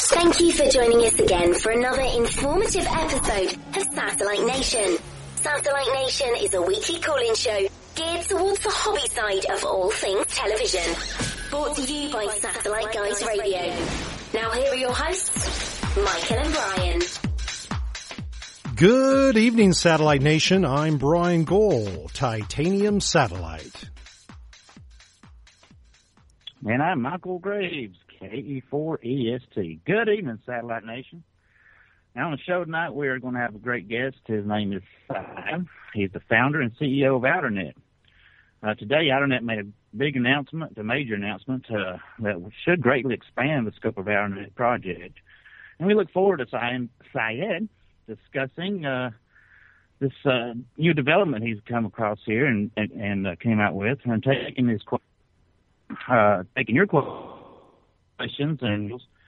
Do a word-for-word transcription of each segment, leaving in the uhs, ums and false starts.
Thank you for joining us again for another informative episode of Satellite Nation. Satellite Nation is a weekly call-in show geared towards the hobby side of all things television. Brought to you by Satellite Guys Radio. Now here are your hosts, Michael and Brian. Good evening, Satellite Nation. I'm Brian Gohl, Titanium Satellite. And I'm Michael Graves, K E four E S T. Good evening, Satellite Nation. Now on the show tonight, we're going to have a great guest. His name is Simon. He's the founder and C E O of Outernet. Uh, today, Outernet made a big announcement, a major announcement, uh, that should greatly expand the scope of Outernet project. And we look forward to Syed discussing uh, this uh, new development he's come across here and, and, and uh, came out with, and taking his uh, taking your questions and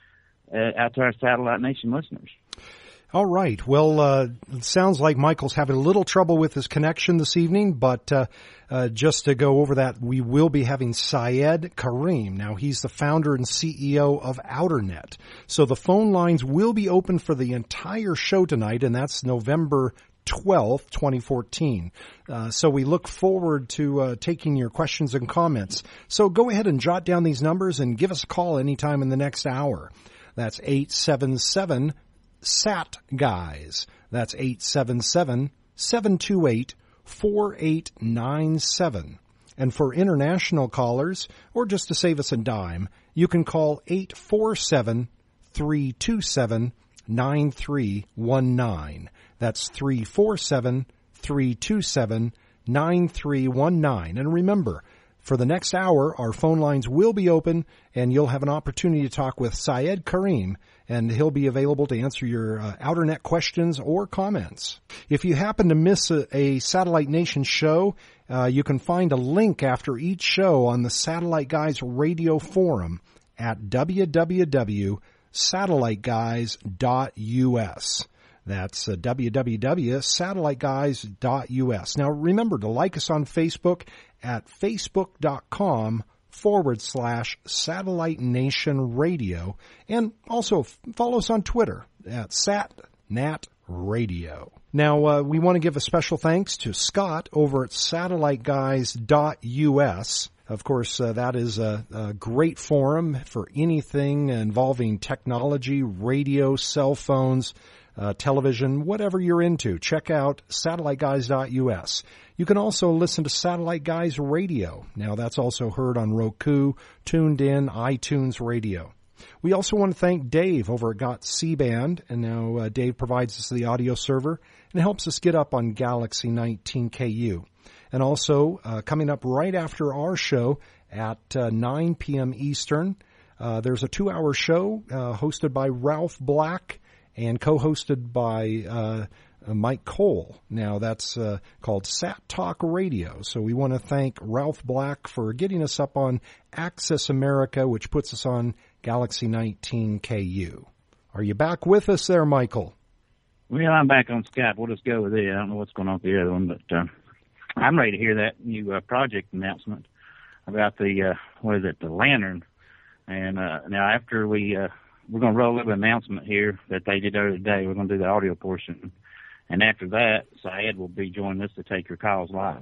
uh, out to our Satellite Nation listeners. All right. Well, uh, it sounds like Michael's having a little trouble with his connection this evening, but uh, uh, just to go over that, we will be having Syed Karim. Now, he's the founder and C E O of Outernet. So the phone lines will be open for the entire show tonight, and that's November twelfth, twenty fourteen. Uh, so we look forward to uh, taking your questions and comments. So go ahead and jot down these numbers and give us a call anytime in the next hour. That's eight seven seven S A T Guys. That's eight seven seven, seven two eight, four eight nine seven. And for international callers, or just to save us a dime, you can call eight four seven, three two seven, nine three one nine. That's three four seven, three two seven, nine three one nine. And remember, for the next hour, our phone lines will be open, and you'll have an opportunity to talk with Syed Karim, and he'll be available to answer your uh, Outernet questions or comments. If you happen to miss a, a Satellite Nation show, uh, you can find a link after each show on the Satellite Guys radio forum at w w w dot satellite guys dot u s. That's uh, w w w dot satellite guys dot u s. Now remember to like us on Facebook at facebook.com forward slash Satellite Nation Radio, and also follow us on Twitter at SatNat Radio. Now, uh, we want to give a special thanks to Scott over at satellite guys dot u s. Of course, uh, that is a, a great forum for anything involving technology, radio, cell phones, uh, television, whatever you're into. Check out satellite guys dot u s. You can also listen to Satellite Guys Radio. Now, that's also heard on Roku, Tuned In, iTunes Radio. We also want to thank Dave over at Got C-Band, and now uh, Dave provides us the audio server and helps us get up on Galaxy nineteen K U. And also, uh, coming up right after our show at uh, nine p.m. Eastern, uh, there's a two-hour show uh, hosted by Ralph Black and co-hosted by uh, Mike Cole. Now, that's uh, called Sat Talk Radio. So we want to thank Ralph Black for getting us up on Access America, which puts us on Galaxy nineteen K U. Are you back with us there, Michael? Well, I'm back on Skype. We'll just go with it. I don't know what's going on with the other one, but uh, I'm ready to hear that new uh, project announcement about the, uh, what is it, the Lantern. And uh, now after we, uh, we're going to roll up an announcement here that they did earlier today. We're going to do the audio portion. And after that, Syed will be joining us to take your calls live.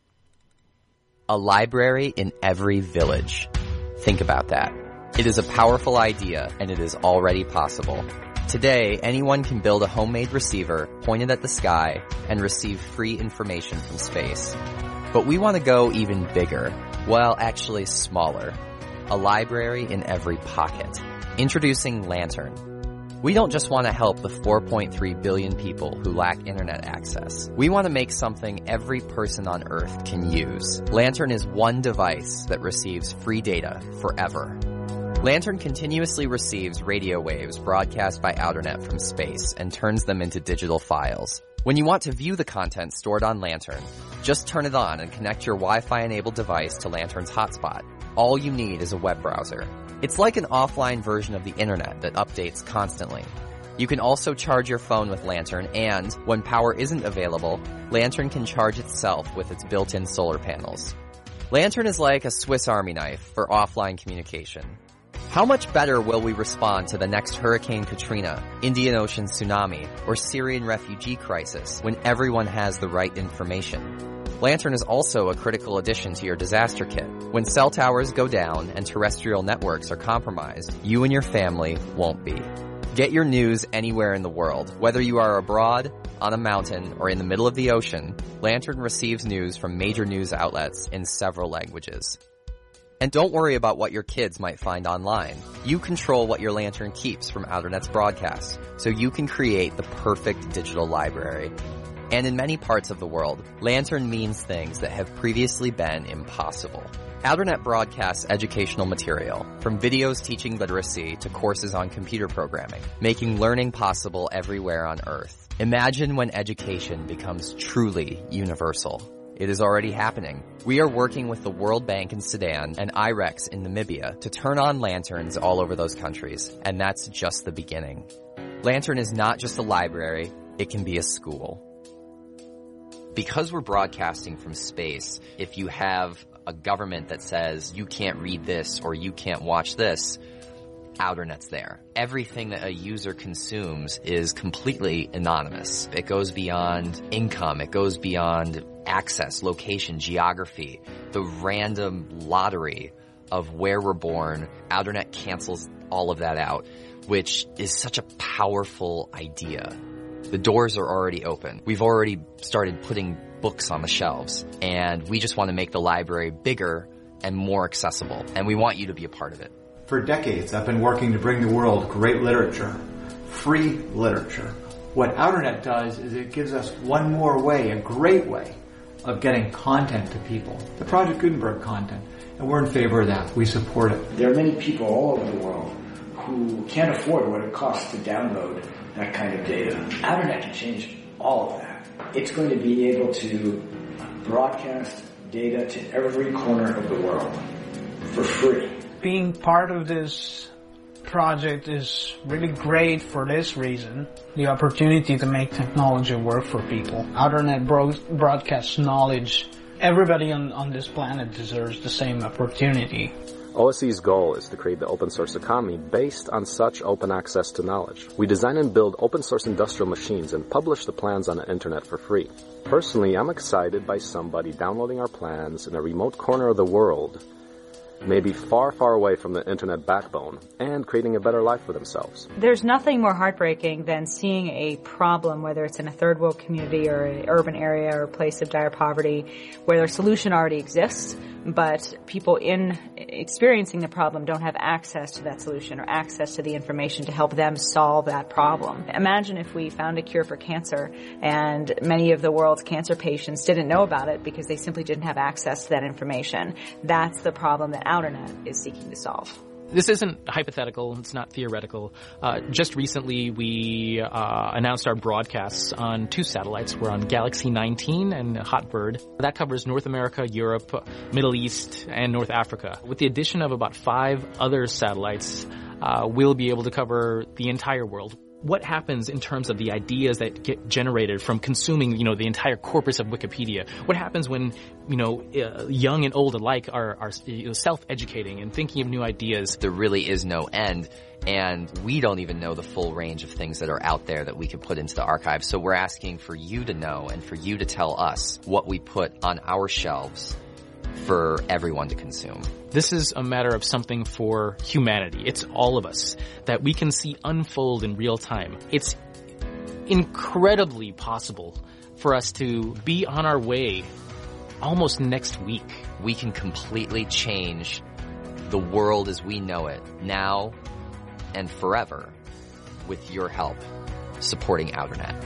A library in every village. Think about that. It is a powerful idea, and it is already possible. Today, anyone can build a homemade receiver pointed at the sky and receive free information from space. But we want to go even bigger. Well, actually smaller. A library in every pocket. Introducing Lantern. We don't just want to help the four point three billion people who lack internet access. We want to make something every person on Earth can use. Lantern is one device that receives free data forever. Lantern continuously receives radio waves broadcast by Outernet from space and turns them into digital files. When you want to view the content stored on Lantern, just turn it on and connect your Wi-Fi enabled device to Lantern's hotspot. All you need is a web browser. It's like an offline version of the internet that updates constantly. You can also charge your phone with Lantern, and when power isn't available, Lantern can charge itself with its built-in solar panels. Lantern is like a Swiss Army knife for offline communication. How much better will we respond to the next Hurricane Katrina, Indian Ocean tsunami, or Syrian refugee crisis when everyone has the right information? Lantern is also a critical addition to your disaster kit. When cell towers go down and terrestrial networks are compromised, you and your family won't be. Get your news anywhere in the world. Whether you are abroad, on a mountain, or in the middle of the ocean, Lantern receives news from major news outlets in several languages. And don't worry about what your kids might find online. You control what your Lantern keeps from Outernet's broadcasts, so you can create the perfect digital library. And in many parts of the world, Lantern means things that have previously been impossible. Outernet broadcasts educational material, from videos teaching literacy to courses on computer programming, making learning possible everywhere on Earth. Imagine when education becomes truly universal. It is already happening. We are working with the World Bank in Sudan and I REX in Namibia to turn on lanterns all over those countries, and that's just the beginning. Lantern is not just a library, it can be a school. Because we're broadcasting from space, if you have a government that says you can't read this or you can't watch this, Outernet's there. Everything that a user consumes is completely anonymous. It goes beyond income. It goes beyond access, location, geography, the random lottery of where we're born. Outernet cancels all of that out, which is such a powerful idea. The doors are already open. We've already started putting books on the shelves, and we just want to make the library bigger and more accessible, and we want you to be a part of it. For decades, I've been working to bring the world great literature, free literature. What Outernet does is it gives us one more way, a great way, of getting content to people. The Project Gutenberg content. And we're in favor of that. We support it. There are many people all over the world who can't afford what it costs to download that kind of data. Outernet can change all of that. It's going to be able to broadcast data to every corner of the world for free. Being part of this project is really great for this reason. The opportunity to make technology work for people. Outernet bro- broadcasts knowledge. Everybody on, on this planet deserves the same opportunity. O S E's goal is to create the open source economy based on such open access to knowledge. We design and build open source industrial machines and publish the plans on the internet for free. Personally, I'm excited by somebody downloading our plans in a remote corner of the world, maybe far, far away from the internet backbone, and creating a better life for themselves. There's nothing more heartbreaking than seeing a problem, whether it's in a third world community or an urban area or a place of dire poverty, where a solution already exists, but people in experiencing the problem don't have access to that solution or access to the information to help them solve that problem. Imagine if we found a cure for cancer and many of the world's cancer patients didn't know about it because they simply didn't have access to that information. That's the problem that Outernet is seeking to solve. This isn't hypothetical. It's not theoretical. Uh, just recently, we uh, announced our broadcasts on two satellites. We're on Galaxy nineteen and Hotbird. That covers North America, Europe, Middle East, and North Africa. With the addition of about five other satellites, uh, we'll be able to cover the entire world. What happens in terms of the ideas that get generated from consuming, you know, the entire corpus of Wikipedia? What happens when, you know, uh, young and old alike are, are you know, self-educating and thinking of new ideas? There really is no end, and we don't even know the full range of things that are out there that we can put into the archive. So we're asking for you to know and for you to tell us what we put on our shelves for everyone to consume. This is a matter of something for humanity. It's all of us that we can see unfold in real time. It's incredibly possible for us to be on our way almost next week. We can completely change the world as we know it now and forever with your help supporting Outernet.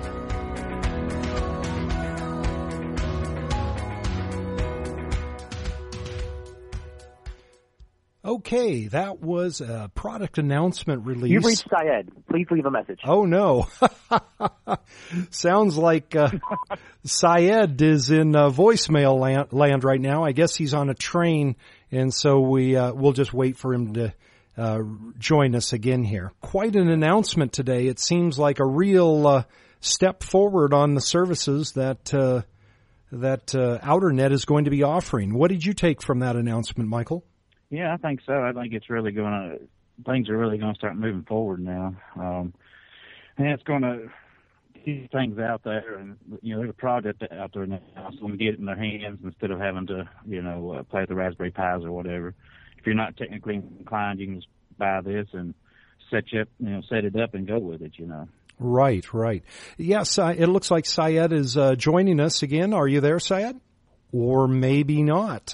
Okay, that was a product announcement release. You've reached Syed. Please leave a message. Oh, no. Sounds like uh, Syed is in uh, voicemail land, land right now. I guess he's on a train, and so we, uh, we'll just wait for him to uh, join us again here. Quite an announcement today. It seems like a real uh, step forward on the services that uh, that uh, Outernet is going to be offering. What did you take from that announcement, Michael? Yeah, I think so. I think it's really going to, things are really going to start moving forward now. Um, and it's going to get things out there. And, you know, there's a project out there now, so we can get it in their hands instead of having to, you know, uh, play with the Raspberry Pis or whatever. If you're not technically inclined, you can just buy this and set you up, you know, set it up and go with it, you know. Right, right. Yes, uh, it looks like Syed is uh, joining us again. Are you there, Syed? Or maybe not.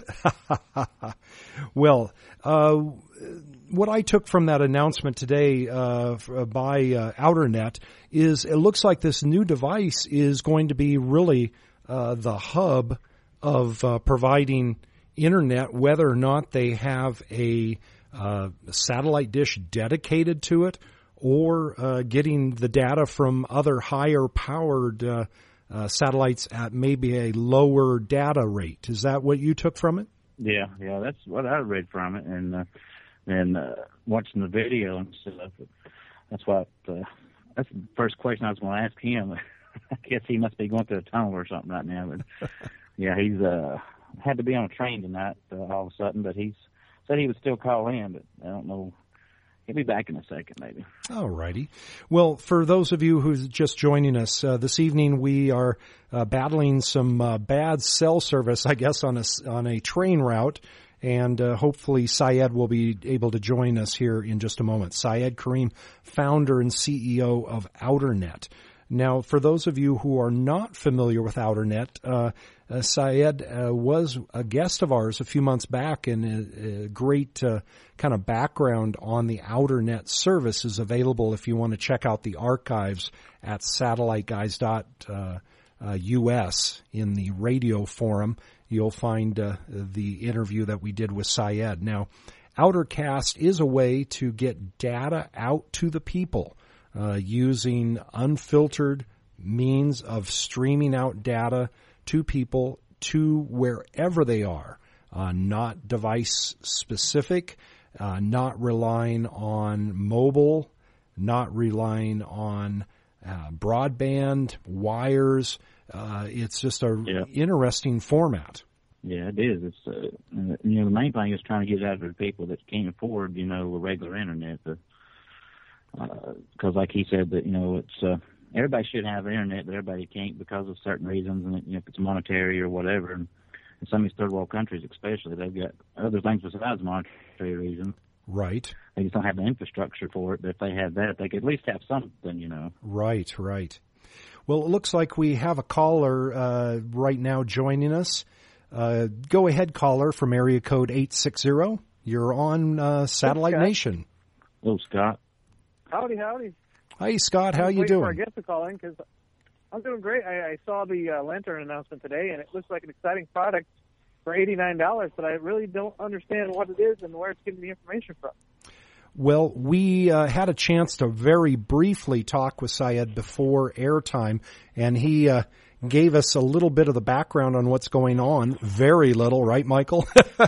Well, uh, what I took from that announcement today uh, by uh, OuterNet is it looks like this new device is going to be really uh, the hub of uh, providing internet, whether or not they have a uh, satellite dish dedicated to it or uh, getting the data from other higher powered uh Uh, satellites at maybe a lower data rate. Is that what you took from it? Yeah, yeah, that's what I read from it, and uh, and uh, watching the video and stuff. That's what. Uh, that's the first question I was going to ask him. I guess he must be going through a tunnel or something right now. But yeah, he's uh, had to be on a train tonight uh, all of a sudden. But he's said he would still call in, but I don't know. He'll be back in a second, maybe. All righty. Well, for those of you who's just joining us, uh, this evening we are uh, battling some uh, bad cell service, I guess, on a, on a train route, and uh, hopefully Syed will be able to join us here in just a moment. Syed Karim, founder and C E O of OuterNet. Now, for those of you who are not familiar with OuterNet, uh, uh, Syed uh, was a guest of ours a few months back, and a, a great uh, kind of background on the OuterNet service is available if you want to check out the archives at satellite guys dot U S in the radio forum. You'll find uh, the interview that we did with Syed. Now, Outercast is a way to get data out to the people. Uh, using unfiltered means of streaming out data to people to wherever they are, uh, not device specific, uh, not relying on mobile, not relying on uh, broadband, wires. Uh, it's just a yeah. interesting format. Yeah, it is. It's uh, you know the main thing is trying to get it out to the people that can't afford you know a regular internet. The, Because, uh, like he said, that you know, it's uh, everybody should have internet, but everybody can't because of certain reasons, and you know, if it's monetary or whatever. And in some of these third world countries, especially, they've got other things besides monetary reasons. Right. They just don't have the infrastructure for it. But if they had that, they could at least have something, you know. Right, right. Well, it looks like we have a caller uh, right now joining us. Uh, go ahead, caller, from area code eight six zero. You're on uh, Satellite Scott. Nation. Hello, Scott. Howdy, howdy. Hey, Scott. How I'm you doing? For our guest to call in because I'm doing great. I, I saw the uh, Lantern announcement today, and it looks like an exciting product for eighty-nine dollars, but I really don't understand what it is and where it's getting the information from. Well, we uh, had a chance to very briefly talk with Syed before airtime, and he uh, gave us a little bit of the background on what's going on. Very little, right, Michael?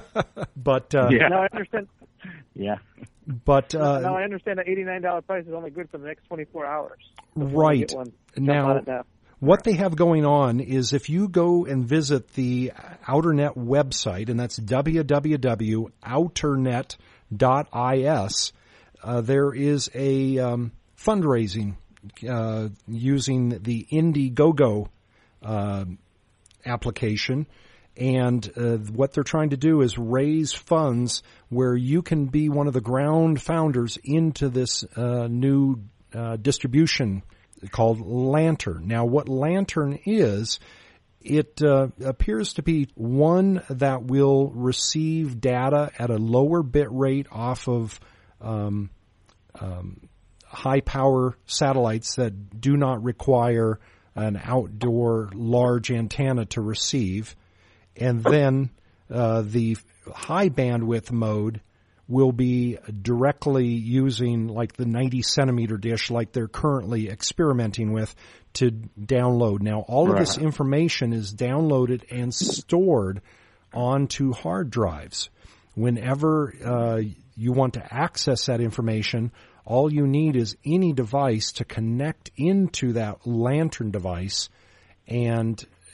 but uh, yeah, no, I understand. Yeah. But uh, now I understand the eighty-nine dollars price is only good for the next twenty-four hours. Right. Now, what they have going on is if you go and visit the OuterNet website, and that's w w w dot outernet dot I S, uh, there is a um, fundraising uh, using the Indiegogo uh, application. And uh, what they're trying to do is raise funds where you can be one of the ground founders into this uh, new uh, distribution called Lantern. Now, what Lantern is, it uh, appears to be one that will receive data at a lower bit rate off of um, um, high-power satellites that do not require an outdoor large antenna to receive. And then uh, the high bandwidth mode will be directly using like the ninety centimeter dish like they're currently experimenting with to download. Now, all of this information is downloaded and stored onto hard drives. Whenever uh, you want to access that information, all you need is any device to connect into that Lantern device, and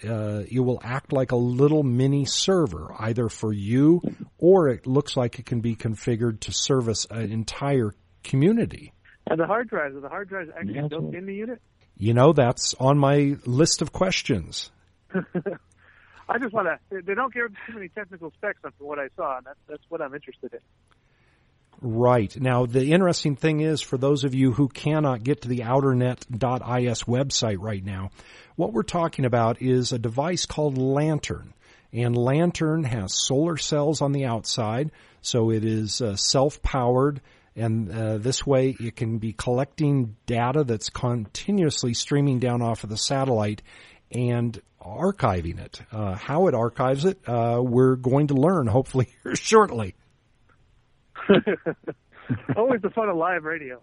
uh, it will act like a little mini server, either for you or it looks like it can be configured to service an entire community. And the hard drives, are the hard drives actually yeah, built in the unit? You know, that's on my list of questions. I just want to, they don't give too many technical specs on what I saw, and that's, that's what I'm interested in. Right. Now, the interesting thing is, for those of you who cannot get to the outernet dot I S website right now, what we're talking about is a device called Lantern. And Lantern has solar cells on the outside, so it is uh, self-powered, and uh, this way it can be collecting data that's continuously streaming down off of the satellite and archiving it. Uh, how it archives it, uh, we're going to learn hopefully here shortly. Always the fun of live radio.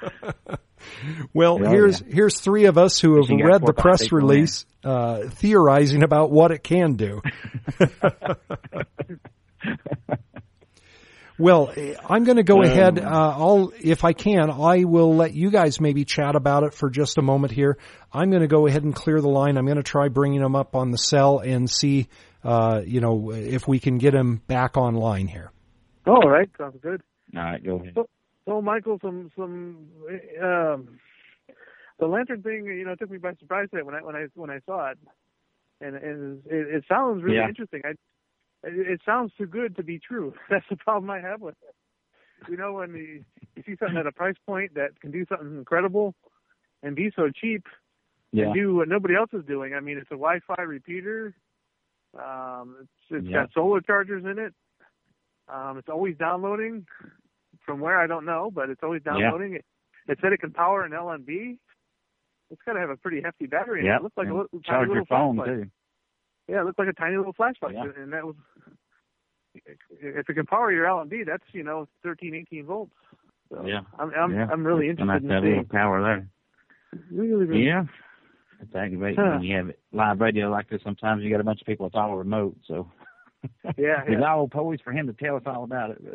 Well, yeah, here's yeah. here's three of us who have read the press release uh, theorizing about what it can do. Well, I'm going to go um, ahead. Uh, I'll, if I can, I will let you guys maybe chat about it for just a moment here. I'm going to go ahead and clear the line. I'm going to try bringing them up on the cell and see, uh, you know, if we can get him back online here. All right, sounds good. All right, go ahead. So, so Michael, some some um, the Lantern thing, you know, took me by surprise today when I when I when I saw it, and, and it, it sounds really yeah. interesting. I, it sounds too good to be true. That's the problem I have with it. You know, when the, you see something at a price point that can do something incredible and be so cheap yeah. and do what nobody else is doing. I mean, it's a Wi-Fi repeater. Um, it's it's yeah. got solar chargers in it. Um, it's always downloading. From where, I don't know, but it's always downloading. Yeah. It, it said it can power an L M B. It's got to have a pretty hefty battery in yep. it. It looks like and a little, charge tiny your little phone, flashlight. too. Yeah, it looks like a tiny little flashlight. Yeah. And that was, if it can power your L M B, that's, you know, thirteen, eighteen volts. So yeah. I'm, I'm, yeah. I'm really it's interested in that seeing. little power there. Really, really. Yeah. It's aggravating huh. when you have live radio like this. Sometimes you got a bunch of people that's all remote, so. Yeah, It's yeah. all poised for him to tell us all about it.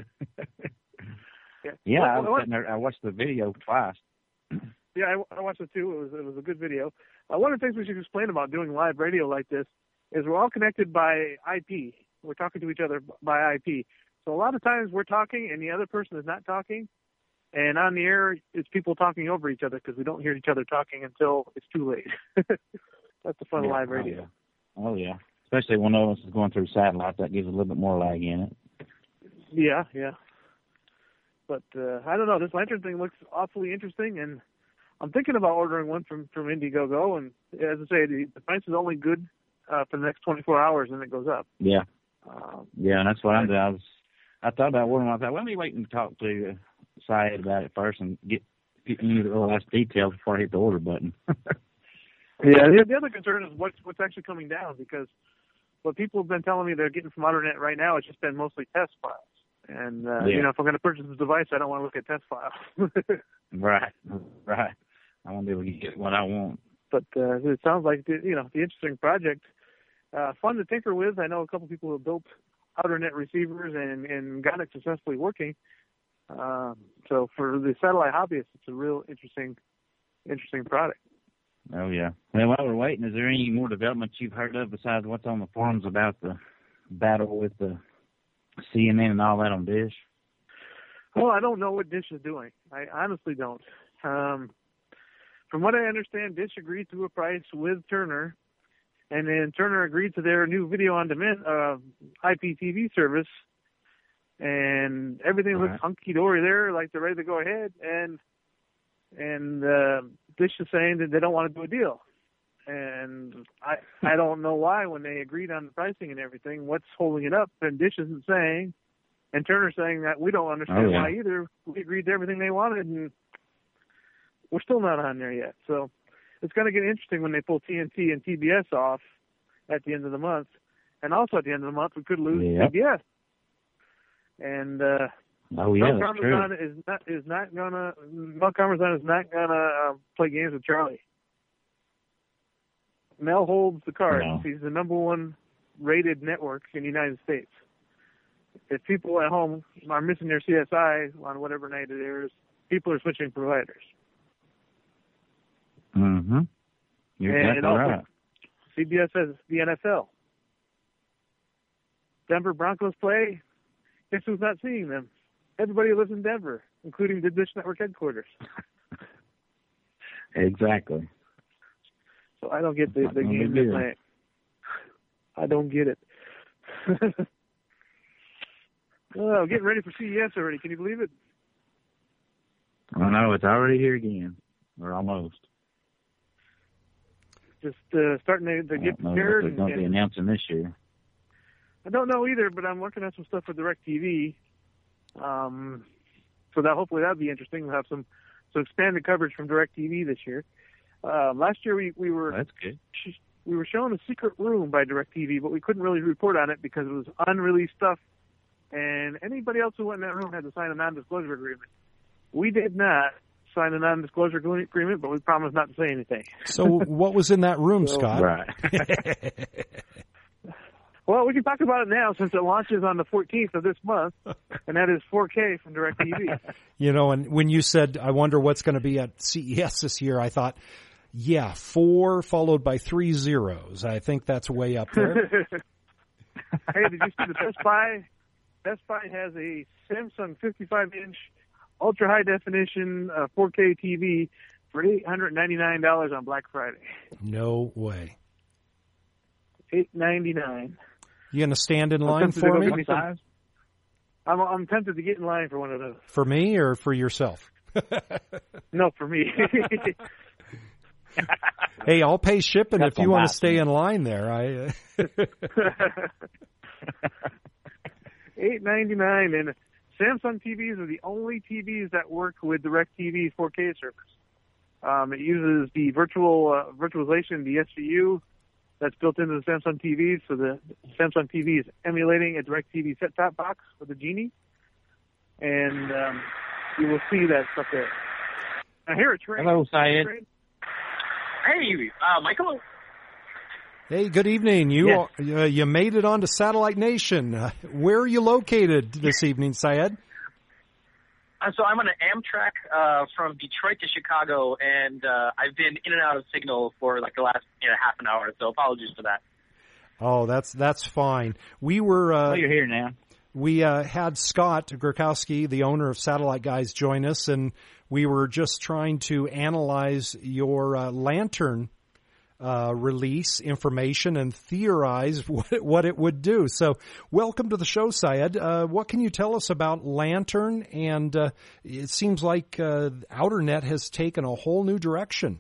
yeah, yeah well, I was well, sitting there, I watched the video twice. Yeah, I, I watched it too. It was it was a good video. Uh, one of the things we should explain about doing live radio like this is we're all connected by I P. We're talking to each other by I P. So a lot of times we're talking and the other person is not talking. And on the air, it's people talking over each other because we don't hear each other talking until it's too late. That's the fun yeah, of live radio. Oh, yeah. Oh, yeah. Especially when one of us is going through satellite, that gives a little bit more lag in it. Yeah, yeah. But uh, I don't know. This Lantern thing looks awfully interesting, and I'm thinking about ordering one from, from Indiegogo. And as I say, the, the price is only good uh, for the next twenty-four hours, and it goes up. Yeah. Um, yeah, and that's what I'm doing. I was, I thought about ordering. I thought, well, let me wait and talk to uh, Syed about it first and get get me the last details before I hit the order button. Yeah, the, the other concern is what's what's actually coming down, because what people have been telling me they're getting from AutoNet right now has just been mostly test files. And, uh, yeah. you know, if I'm going to purchase this device, I don't want to look at test files. Right, right. I want to be able to get what I want. But uh, it sounds like, the, you know, the interesting project. Uh, fun to tinker with. I know a couple people who have built AutoNet receivers and, and got it successfully working. Um, so for the satellite hobbyist, it's a real interesting, interesting product. Oh, yeah. Well, while we're waiting, is there any more developments you've heard of besides what's on the forums about the battle with the C N N and all that on Dish? Well, I don't know what Dish is doing. I honestly don't. Um, from what I understand, Dish agreed to a price with Turner, and then Turner agreed to their new video on demand uh, I P T V service, and everything right. looks hunky-dory there, like they're ready to go ahead, and and uh, Dish is saying that they don't want to do a deal. And I I don't know why, when they agreed on the pricing and everything, what's holding it up. And Dish isn't saying, and Turner's saying that we don't understand oh, yeah. why either. We agreed to everything they wanted, and we're still not on there yet. So it's going to get interesting when they pull T N T and T B S off at the end of the month. And also at the end of the month, we could lose yep. T B S. And uh, oh yeah, Mel that's true. is not is not gonna Mel Karmazan is not gonna uh, play games with Charlie. Mel holds the cards. No. He's the number one rated network in the United States. If people at home are missing their C S I on whatever night it is, people are switching providers. Mm-hmm. You're and exactly also, right. C B S has the N F L. Denver Broncos play. Guess who's not seeing them? Everybody who lives in Denver, including the Dish Network headquarters. Exactly. So I don't get the, the game they're playing. I don't get it. Oh, getting ready for C E S already. Can you believe it? I know, it's already here again. Or almost. Just uh, starting to, to get prepared. They're going to be announcing this year. I don't know either, but I'm working on some stuff for DirecTV. Um, so that hopefully that'll be interesting. We'll have some, some expanded coverage from DirecTV this year. Um, last year we, we were That's good. we were shown a secret room by DirecTV, but we couldn't really report on it because it was unreleased stuff, and anybody else who went in that room had to sign a non-disclosure agreement. We did not sign a non-disclosure agreement, but we promised not to say anything. So what was in that room, so, Scott? Right. Well, we can talk about it now since it launches on the fourteenth of this month, and that is four K from DirecTV. You know, and when you said, I wonder what's going to be at C E S this year, I thought, yeah, four followed by three zeros. I think that's way up there. Hey, did you see the Best Buy? Best Buy has a Samsung fifty-five inch ultra high definition uh, four K T V for eight hundred ninety-nine dollars on Black Friday. No way. eight ninety-nine. You going to stand in line for me? I'm, I'm tempted to get in line for one of those. For me or for yourself? No, for me. Hey, I'll pay shipping That's if you want to stay in line there. I eight ninety-nine, and Samsung T Vs are the only T Vs that work with DirecTV's four K service. Um, it uses the virtual uh, virtualization, the S V U, that's built into the Samsung T Vs. So the Samsung T V is emulating a DirecTV set-top box with a Genie, and um, you will see that stuff there. Now here at Trade. Hello, Syed. Hey, uh, Michael. Hey, good evening. You Yes. uh, you made it onto Satellite Nation. Uh, where are you located this evening, Syed? Uh, so I'm on an Amtrak uh, from Detroit to Chicago, and uh, I've been in and out of signal for like the last you know, half an hour. So apologies for that. Oh, that's that's fine. We were. Uh, Oh, you're here now. We uh, had Scott Gurkowski, the owner of Satellite Guys, join us, and we were just trying to analyze your uh, Lantern uh, release information and theorize what it, what it would do. So welcome to the show, Syed. Uh, what can you tell us about Lantern? And uh, it seems like uh, OuterNet has taken a whole new direction.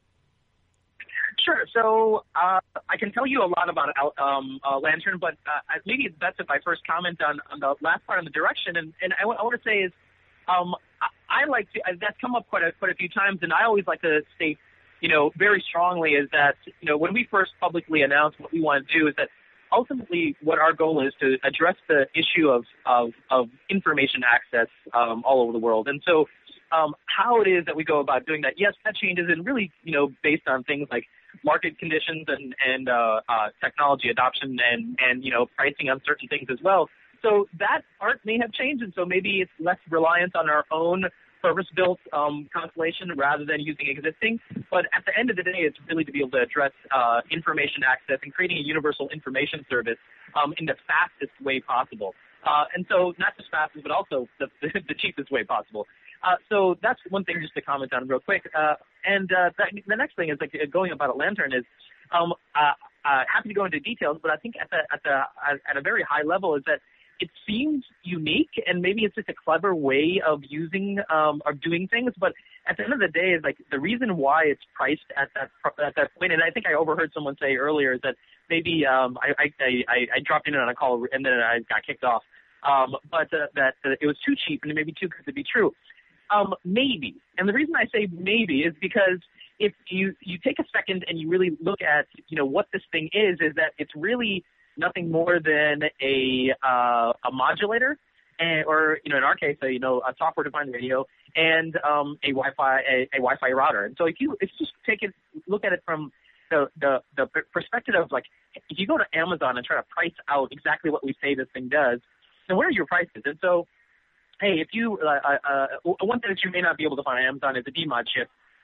Sure. So uh, I can tell you a lot about um, uh, Lantern, but uh, maybe it's best if I first comment on, on the last part on the direction. And, and I, w- I want to say is um, I, I like to – that's come up quite a, quite a few times, and I always like to state, you know, very strongly is that, you know, when we first publicly announced what we want to do is that ultimately what our goal is to address the issue of, of, of information access um, all over the world. And so um, how it is that we go about doing that, yes, that changes and really, you know, based on things like market conditions and, and uh, uh, technology adoption and, and, you know, pricing on certain things as well. So that part may have changed, and so maybe it's less reliant on our own purpose-built um, constellation rather than using existing. But at the end of the day, it's really to be able to address uh, information access and creating a universal information service um, in the fastest way possible. Uh, and so not just fastest, but also the, the cheapest way possible. Uh, so that's one thing just to comment on real quick. Uh, and uh, that, the next thing is like going about a Lantern is um, uh, uh, happy to go into details, but I think at the at the at a very high level is that it seems unique, and maybe it's just a clever way of using um, or doing things. But at the end of the day, is like the reason why it's priced at that at that point. And I think I overheard someone say earlier is that maybe um, I, I, I I dropped in on a call and then I got kicked off. Um, but uh, that uh, it was too cheap and maybe too good to be true. Um, maybe, and the reason I say maybe is because if you you take a second and you really look at you know what this thing is, is that it's really nothing more than a uh, a modulator, and, or you know, in our case, a, you know, a software-defined radio and um, a Wi-Fi a, a Wi-Fi router. And so, if you if you just take it, look at it from the, the the perspective of like, if you go to Amazon and try to price out exactly what we say this thing does, then what are your prices? And so, hey, if you uh, uh, one thing that you may not be able to find on Amazon is a D MOD chip.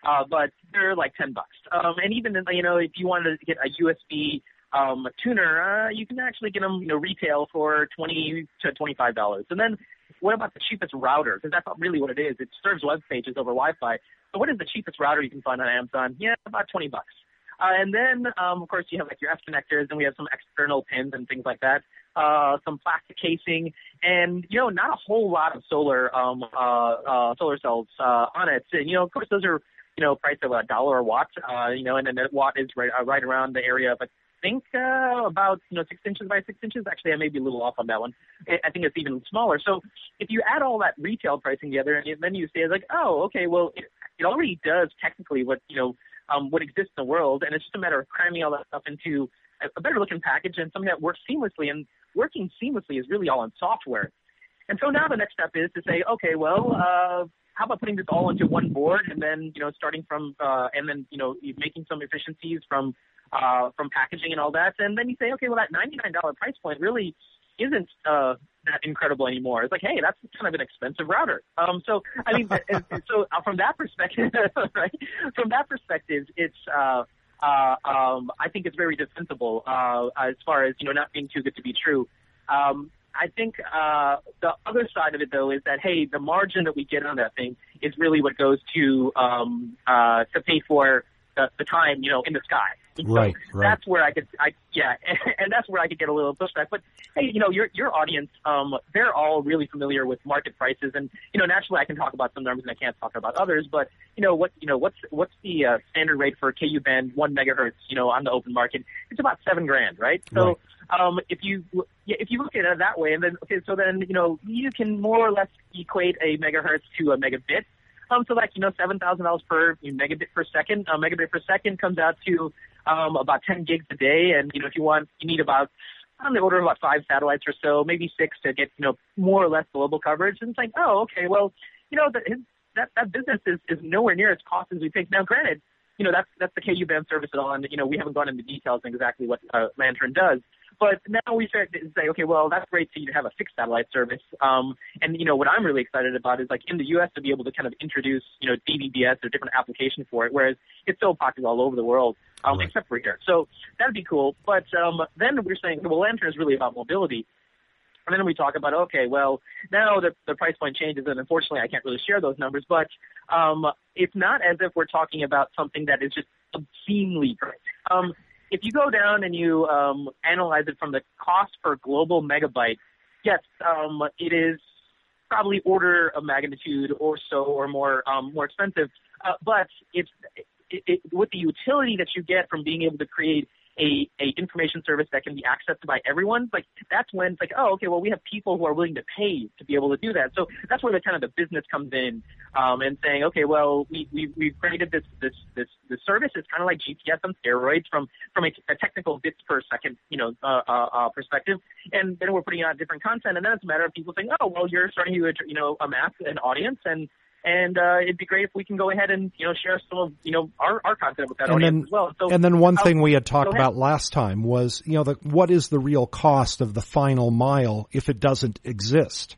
uh, but they're like ten bucks. Um, and even you know, if you wanted to get a U S B um, tuner, uh, you can actually get them, you know, retail for twenty to twenty-five dollars. And then what about the cheapest router? Because that's not really what it is. It serves web pages over Wi-Fi. So what is the cheapest router you can find on Amazon? Yeah, about twenty bucks. Uh, and then, um, of course, you have like your F connectors, and we have some external pins and things like that, uh, some plastic casing, and, you know, not a whole lot of solar, um, uh, uh, solar cells, uh, on it. And, you know, of course, those are, you know, priced at a dollar a watt, uh, you know, and then a watt is right, uh, right around the area of, I think, uh, about, you know, six inches by six inches. Actually, I may be a little off on that one. I think it's even smaller. So if you add all that retail pricing together, and then you say, like, oh, okay, well, it, it already does technically what, you know, Um, what exists in the world, and it's just a matter of cramming all that stuff into a, a better-looking package and something that works seamlessly. And working seamlessly is really all in software. And so now the next step is to say, okay, well, uh, how about putting this all into one board, and then you know, starting from, uh, and then you know, making some efficiencies from uh, from packaging and all that. And then you say, okay, well, that ninety-nine dollars price point really isn't uh, that incredible anymore. It's like, hey, that's kind of an expensive router. Um, so, I mean, so from that perspective, right? From that perspective, it's, uh, uh, um, I think it's very defensible uh, as far as, you know, not being too good to be true. Um, I think uh, the other side of it, though, is that, hey, the margin that we get on that thing is really what goes to um, uh, to pay for the, the time, you know, in the sky. Right, so right. That's where I could, I yeah, and that's where I could get a little pushback. But hey, you know, your your audience, um, they're all really familiar with market prices, and you know, naturally, I can talk about some numbers and I can't talk about others. But you know, what you know, what's what's the uh, standard rate for Ku band one megahertz? You know, on the open market, it's about seven grand, right? So, right. um, if you if you look at it that way, and then okay, so then you know, you can more or less equate a megahertz to a megabit. Um, so like, you know, seven thousand dollars per you know, megabit per second, uh, megabit per second comes out to, um, about ten gigs a day. And, you know, if you want, you need about, on the order of about five satellites or so, maybe six to get, you know, more or less global coverage. And it's like, oh, okay, well, you know, the, his, that, that business is, is nowhere near as cost as we think. Now, granted, you know, that's, that's the K U band service at all. And, you know, we haven't gone into details on exactly what, uh, Lantern does. But now we start to say, okay, well, that's great for you to have a fixed satellite service. Um, and, you know, what I'm really excited about is, like, in the U S to be able to kind of introduce, you know, D V B S or different applications for it, whereas it's so popular all over the world, um, right. except for here. So that'd be cool. But um, then we're saying, well, Lantern is really about mobility. And then we talk about, okay, well, now the, the price point changes, and unfortunately I can't really share those numbers, but um, it's not as if we're talking about something that is just obscenely priced. Um, if you go down and you um, analyze it from the cost per global megabyte, yes, um, it is probably order of magnitude or so or more um, more expensive, uh, but it's it, it, with the utility that you get from being able to create a, a information service that can be accessed by everyone, like that's when it's like, oh, okay, well, we have people who are willing to pay to be able to do that. So that's where the kind of the business comes in, um, and saying, okay, well, we, we, we've created this, this, this, this service. It's kind of like G P S on steroids from, from a, a technical bits per second, you know, uh, uh, uh, perspective. And then we're putting out different content. And then it's a matter of people saying, oh, well, you're starting to, you know, amass an audience, and, And uh, it'd be great if we can go ahead and, you know, share some of, you know, our, our content with that and audience then, as well. So, and then one uh, thing we had talked about last time was, you know, the, what is the real cost of the final mile if it doesn't exist?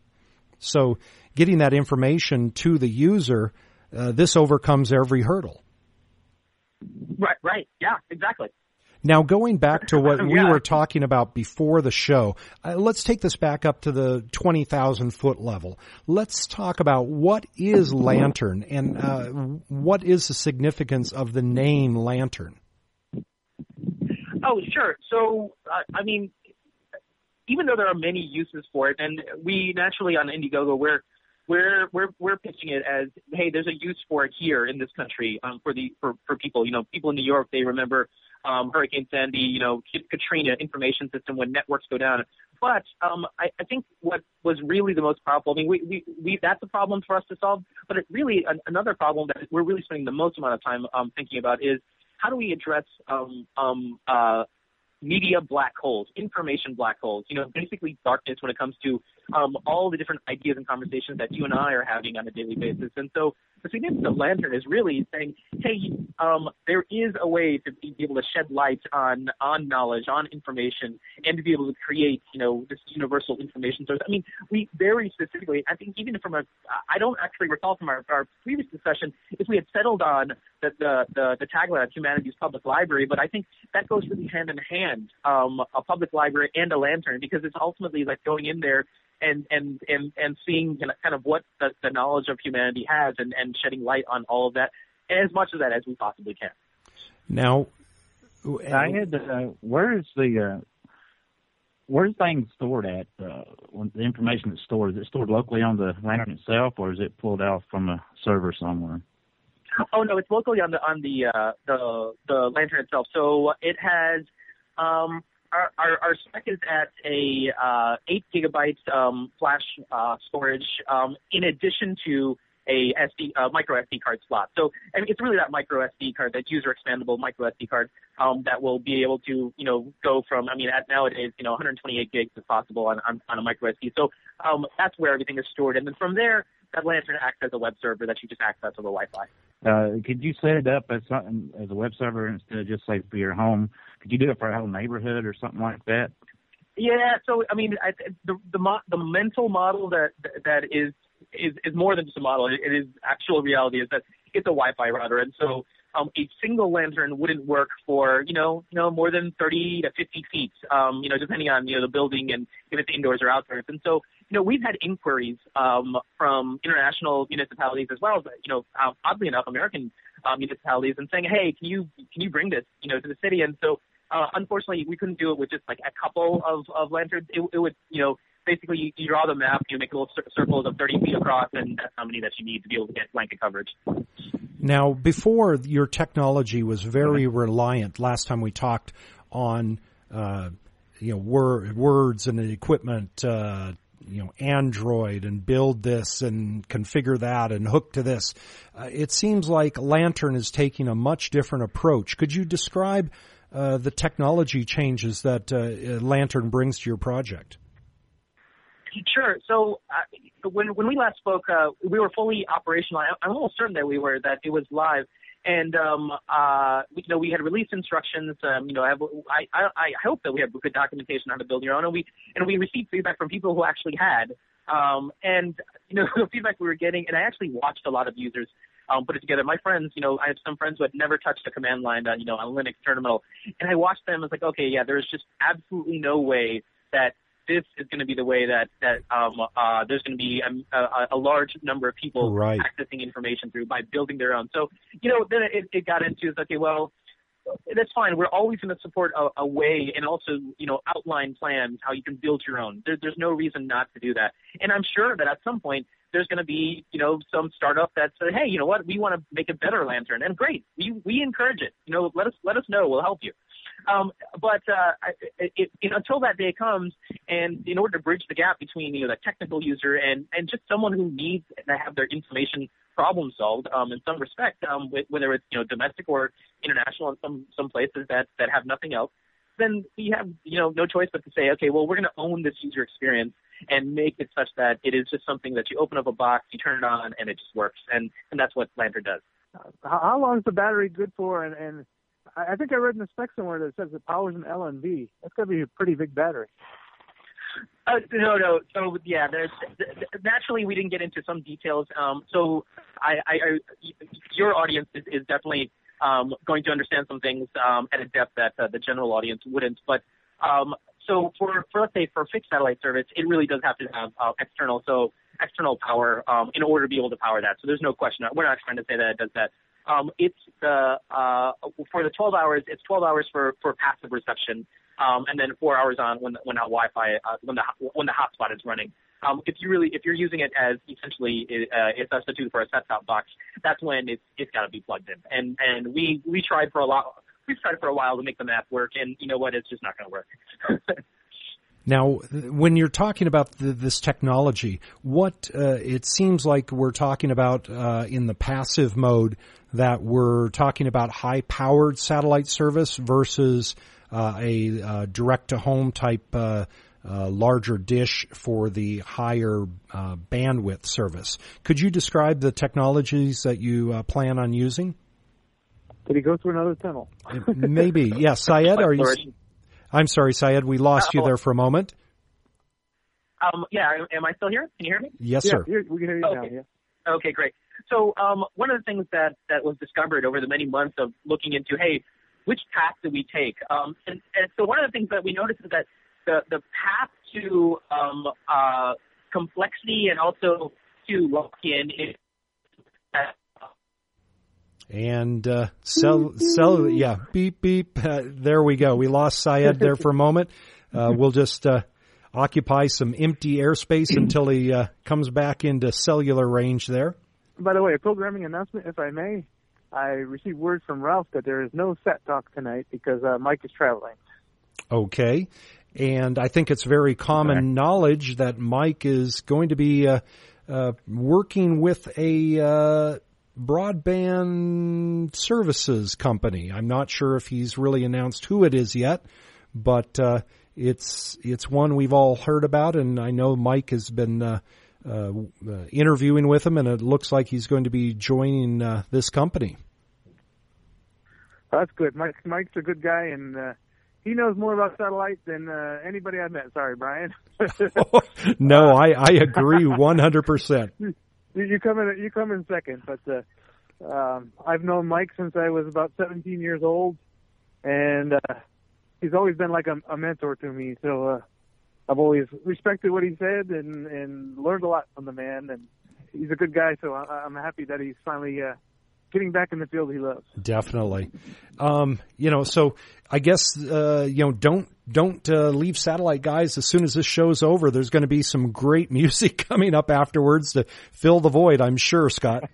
So getting that information to the user, uh, this overcomes every hurdle. Right, right. Yeah, exactly. Now, going back to what yeah. we were talking about before the show, uh, let's take this back up to the twenty thousand foot level. Let's talk about what is Lantern and uh, what is the significance of the name Lantern? Oh, sure. So, uh, I mean, even though there are many uses for it, and we naturally on Indiegogo, we're We're we're we're pitching it as, hey, there's a use for it here in this country, um, for the for, for people. You know, people in New York, they remember um, Hurricane Sandy, you know, Katrina information system when networks go down. But um, I, I think what was really the most powerful. I mean, we, we, we that's a problem for us to solve. But it really an, another problem that we're really spending the most amount of time um, thinking about is how do we address um, um, uh, media black holes, information black holes, you know, basically darkness when it comes to um, all the different ideas and conversations that you and I are having on a daily basis. And so the significance of Lantern is really saying, hey, um, there is a way to be able to shed light on on knowledge, on information, and to be able to create, you know, this universal information source. I mean, we very specifically, I think even from a, I don't actually recall from our, our previous discussion if we had settled on the, the, the, the tagline of Humanity's Public Library, but I think that goes really hand in hand, um, a public library and a Lantern, because it's ultimately like going in there and and and and seeing kind of what the, the knowledge of humanity has, and, and shedding light on all of that, as much of that as we possibly can. Now, I had uh, where is the uh, where's things stored at? Uh, when the information that's stored, is it stored locally on the Lantern itself, or is it pulled off from a server somewhere? Oh no, it's locally on the on the uh, the the Lantern itself. So it has. Um, Our, our, our spec is at a uh, eight gigabyte um, flash uh, storage, um, in addition to a S D, uh, micro S D card slot. So I mean, it's really that micro S D card, that user expandable micro S D card, um, that will be able to, you know, go from, I mean, at nowadays, you know, one hundred twenty-eight gigs is possible on, on, on a micro S D. So um, that's where everything is stored. And then from there, that Lantern acts as a web server that you just access over Wi-Fi. Uh, could you set it up as something as a web server instead of just say for your home? Could you do it for a whole neighborhood or something like that? Yeah. So I mean, I, the the mo- the mental model that that is is is more than just a model. It, it is actual reality. Is that it's a Wi-Fi router, and so um, a single Lantern wouldn't work for you know you know more than thirty to fifty feet. Um, you know, depending on you know the building and if it's indoors or outdoors. And so you know we've had inquiries um, from international municipalities as well as you know uh, oddly enough American uh, municipalities, and saying, hey, can you can you bring this you know to the city? And so uh, unfortunately we couldn't do it with just like a couple of of lanterns. It, it would you know. Basically, you, you draw the map, you make little cir- circles of thirty feet across, and that's how many that you need to be able to get blanket coverage. Now, before, your technology was very reliant, last time we talked, on uh, you know wor- words and equipment, uh, you know, Android, and build this and configure that and hook to this. Uh, it seems like Lantern is taking a much different approach. Could you describe uh, the technology changes that uh, Lantern brings to your project? Sure. So uh, when when we last spoke, uh, we were fully operational. I, I'm almost certain that we were, that it was live. And, um, uh, you know, we had released instructions. Um, you know, I, have, I, I, I hope that we have good documentation on how to build your own. And we, and we received feedback from people who actually had. Um, and, you know, the feedback we were getting, and I actually watched a lot of users um, put it together. My friends, you know, I have some friends who had never touched a command line on, you know, on Linux terminal. And I watched them and was like, okay, yeah, there's just absolutely no way that this is going to be the way that, that um, uh, there's going to be a, a, a large number of people right. accessing information through by building their own. So, you know, then it, it got into, okay, well, that's fine. We're always going to support a, a way and also, you know, outline plans how you can build your own. There, there's no reason not to do that. And I'm sure that at some point there's going to be, you know, some startup that says, hey, you know what, we want to make a better Lantern. And great, we we encourage it. You know, let us let us know. We'll help you. Um, but uh, it, it, you know, until that day comes, and in order to bridge the gap between you know the technical user and, and just someone who needs to have their information problem solved um, in some respect, um, whether it's you know domestic or international in some some places that, that have nothing else, then we have you know no choice but to say, okay, well we're going to own this user experience and make it such that it is just something that you open up a box, you turn it on, and it just works, and and that's what Lantern does. Uh, how long is the battery good for? And, and I think I read in the spec somewhere that says it powers an L N V. That's got to be a pretty big battery. Uh, no, no. So yeah, there's naturally we didn't get into some details. Um, so I, I, I, your audience is, is definitely um, going to understand some things um, at a depth that uh, the general audience wouldn't. But um, so for, for let's say for fixed satellite service, it really does have to have uh, external so external power um, in order to be able to power that. So there's no question. We're not trying to say that it does that. Um, it's the uh, for the twelve hours. It's twelve hours for, for passive reception, um, and then four hours on when when that Wi-Fi uh, when the when the hotspot is running. Um, if you really if you're using it as essentially uh, a substitute for a set-top box, that's when it's it's got to be plugged in. And and we we tried for a lot. We've tried for a while to make the math work, and you know what? It's just not going to work. Now, when you're talking about the, this technology, what uh, it seems like we're talking about uh, in the passive mode, that we're talking about high-powered satellite service versus uh, a uh, direct-to-home type uh, uh, larger dish for the higher uh, bandwidth service. Could you describe the technologies that you uh, plan on using? Did he go through another tunnel? Maybe. Yeah, Syed, are you... I'm sorry, Syed, we lost you there for a moment. Um, yeah, am I still here? Can you hear me? Yes, yeah, sir. We can hear you okay. now, yeah. Okay, great. So um, one of the things that, that was discovered over the many months of looking into, hey, which path do we take? Um, and, and so one of the things that we noticed is that the, the path to um, uh, complexity and also to lock-in is uh, And uh, cell, cell, yeah, beep, beep. Uh, there we go. We lost Syed there for a moment. Uh, we'll just uh, occupy some empty airspace until he uh, comes back into cellular range there. By the way, a programming announcement, if I may. I received word from Ralph that there is no set talk tonight because uh, Mike is traveling. Okay. And I think it's very common okay. knowledge that Mike is going to be uh, uh, working with a uh, broadband services company. I'm not sure if he's really announced who it is yet, but uh, it's it's one we've all heard about, and I know Mike has been uh, uh, uh, interviewing with him, and it looks like he's going to be joining uh, this company. Oh, that's good. Mike, Mike's a good guy, and uh, he knows more about satellite than uh, anybody I've met. Sorry, Brian. No, I, I agree one hundred percent. You, you come in. You come in second, but uh, um, I've known Mike since I was about seventeen years old, and uh, he's always been like a, a mentor to me. So uh, I've always respected what he said and, and learned a lot from the man. And he's a good guy, so I, I'm happy that he's finally uh, getting back in the field he loves. Definitely. Um, you know, so I guess, uh, you know, don't, don't, uh, leave Satellite Guys. As soon as this show's over, there's going to be some great music coming up afterwards to fill the void, I'm sure, Scott.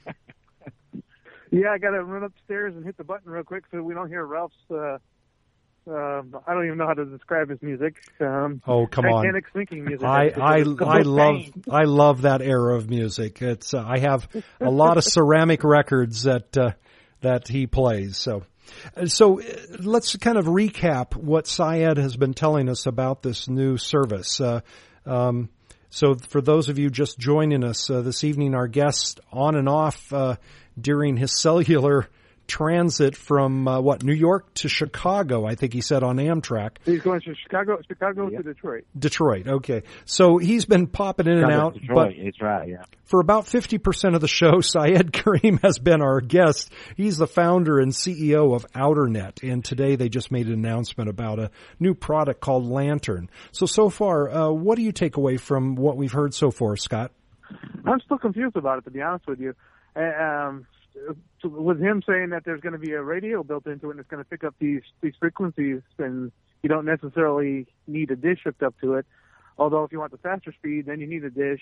Yeah, I got to run upstairs and hit the button real quick so we don't hear Ralph's, uh, uh, I don't even know how to describe his music. Um, oh, come on. Titanic sinking music. I, I, I love, I love that era of music. It's, uh, I have a lot of ceramic records that, uh, that he plays. So, so uh, let's kind of recap what Syed has been telling us about this new service. Uh, um, so for those of you just joining us, uh, this evening, our guest on and off, uh, during his cellular transit from uh, what New York to Chicago, I think he said on Amtrak. He's going from Chicago, Chicago yep. to Detroit. Detroit, okay. So he's been popping in Chicago, and out. Detroit, but it's right, yeah. For about fifty percent of the show, Syed Kareem has been our guest. He's the founder and C E O of OuterNet, and today they just made an announcement about a new product called Lantern. So, so far, uh, what do you take away from what we've heard so far, Scott? I'm still confused about it, to be honest with you. Um, with him saying that there's going to be a radio built into it and it's going to pick up these these frequencies, and you don't necessarily need a dish hooked up to it. Although if you want the faster speed, then you need a dish.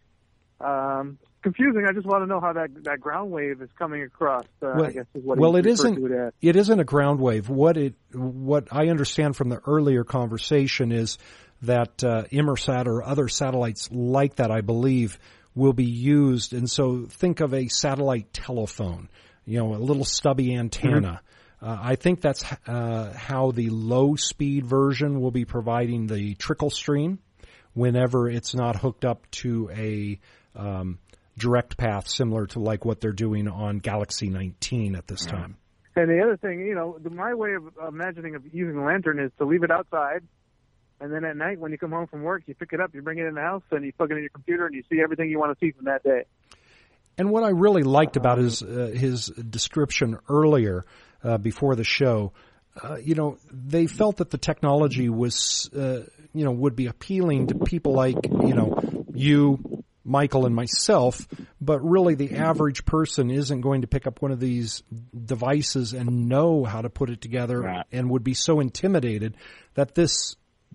Um, confusing. I just want to know how that that ground wave is coming across. Uh, well, I guess is what well, it isn't. isn't. It, it isn't a ground wave. What it what I understand from the earlier conversation is that uh, Inmarsat or other satellites like that, I believe, will be used. And so think of a satellite telephone, you know, a little stubby antenna. Mm-hmm. Uh, I think that's uh, how the low-speed version will be providing the trickle stream whenever it's not hooked up to a um, direct path similar to like what they're doing on Galaxy nineteen at this time. And the other thing, you know, the, my way of imagining of using Lantern is to leave it outside. And then at night, when you come home from work, you pick it up, you bring it in the house, and you plug it in your computer, and you see everything you want to see from that day. And what I really liked about his uh, his description earlier, uh, before the show, uh, you know, they felt that the technology was, uh, you know, would be appealing to people like, you know, you, Michael, and myself, but really the average person isn't going to pick up one of these devices and know how to put it together, right, and would be so intimidated that this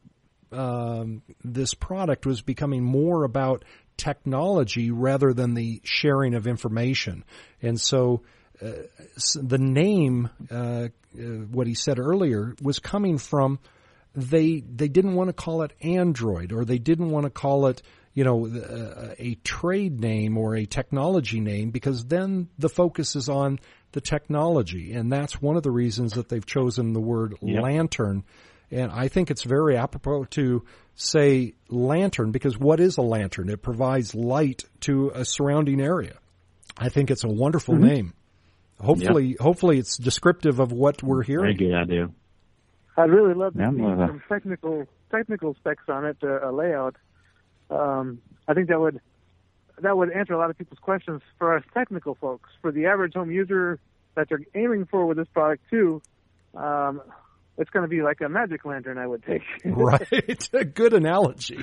Um, this product was becoming more about technology rather than the sharing of information. And so uh, the name, uh, uh, what he said earlier, was coming from they they didn't want to call it Android, or they didn't want to call it, you know, a, a trade name or a technology name, because then the focus is on the technology. And that's one of the reasons that they've chosen the word yep. lantern. And I think it's very apropos to say lantern, because what is a lantern? It provides light to a surrounding area. I think it's a wonderful mm-hmm. name. Hopefully, yep. hopefully it's descriptive of what we're hearing. Very good idea. I'd really love to yeah, see uh, some technical technical specs on it, uh, a layout. Um, I think that would that would answer a lot of people's questions for us technical folks. For the average home user that they're aiming for with this product too, um, it's going to be like a magic lantern, I would think. Right, a good analogy.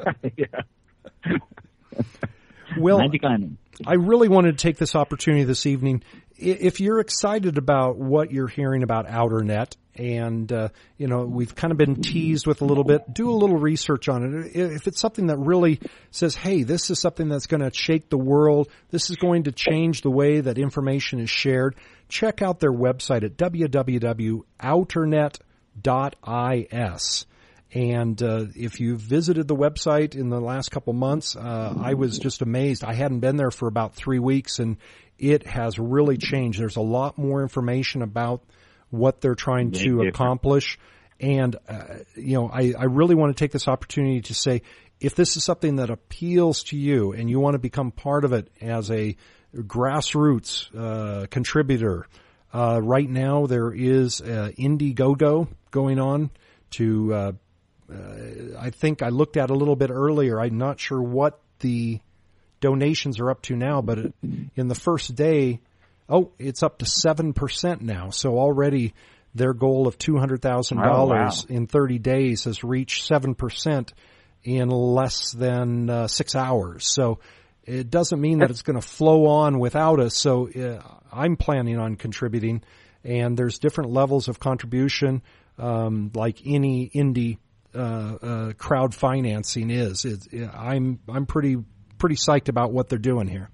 yeah. Well, magic lantern. I really wanted to take this opportunity this evening. If you're excited about what you're hearing about OuterNet, and, uh, you know, we've kind of been teased with a little bit, do a little research on it. If it's something that really says, hey, this is something that's going to shake the world, this is going to change the way that information is shared, check out their website at w w w dot outernet dot i s. And uh, if you've visited the website in the last couple months, uh, I was just amazed. I hadn't been there for about three weeks, and it has really changed. There's a lot more information about what they're trying to different. accomplish. And, uh, you know, I, I really want to take this opportunity to say, if this is something that appeals to you and you want to become part of it as a grassroots uh, contributor, uh, right now there is uh, Indiegogo going on to uh, Uh, I think I looked at a little bit earlier. I'm not sure what the donations are up to now, but it, in the first day, oh, it's up to seven percent now. So already their goal of two hundred thousand dollars oh, wow. in thirty days has reached seven percent in less than uh, six hours. So it doesn't mean that it's going to flow on without us. So uh, I'm planning on contributing, and there's different levels of contribution, um, like any indie Uh, uh, crowd financing is. It's, I'm I'm pretty pretty psyched about what they're doing here.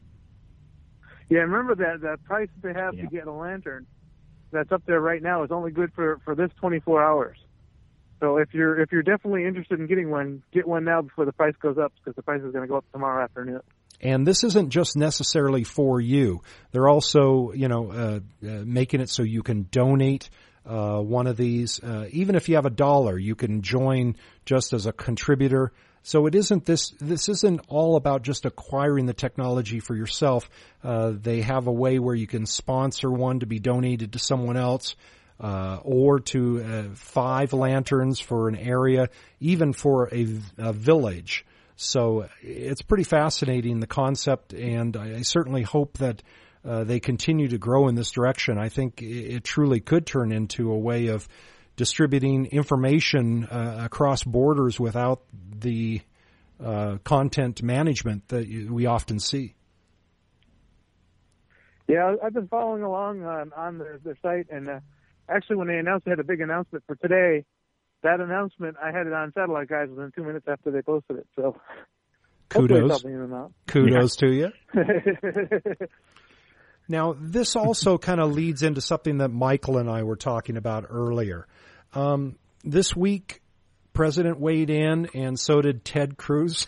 Yeah, remember that that price they have yeah. to get a lantern that's up there right now is only good for, for this twenty-four hours. So if you're if you're definitely interested in getting one, get one now before the price goes up, because the price is going to go up tomorrow afternoon. And this isn't just necessarily for you. They're also, you know, uh, uh, making it so you can donate Uh, one of these. Uh, even if you have a dollar, you can join just as a contributor. So it isn't this, this isn't all about just acquiring the technology for yourself. Uh, they have a way where you can sponsor one to be donated to someone else, uh, or to uh, five lanterns for an area, even for a, a village. So it's pretty fascinating, the concept, and I, I certainly hope that Uh, they continue to grow in this direction. I think it, it truly could turn into a way of distributing information uh, across borders without the uh, content management that you, we often see. Yeah, I've been following along on, on their, their site, and uh, actually when they announced, they had a big announcement for today. That announcement, I had it on Satellite Guys within two minutes after they posted it. So kudos, kudos yeah. to you. Now, this also kind of leads into something that Michael and I were talking about earlier. Um, this week, President weighed in, and so did Ted Cruz.